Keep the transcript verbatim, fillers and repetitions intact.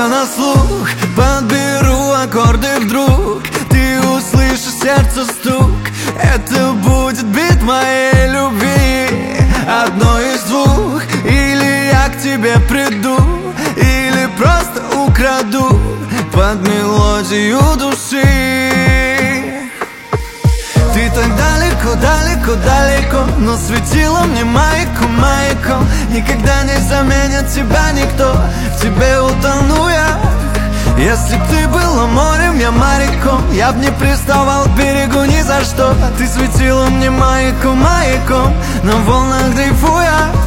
Я на слух подберу аккорды вдруг, ты услышишь сердце стук. Это будет бит моей любви, одно из двух. Или я к тебе приду, или просто украду под мелодию души. Ты так далеко, далеко, далеко, но светила мне маяком, маяком. Никогда не заменит тебя никто, в тебе утону я. Если б ты была морем, я моряком, я б не приставал к берегу ни за что. Ты светила мне маяком, маяком, на волнах дрейфуя.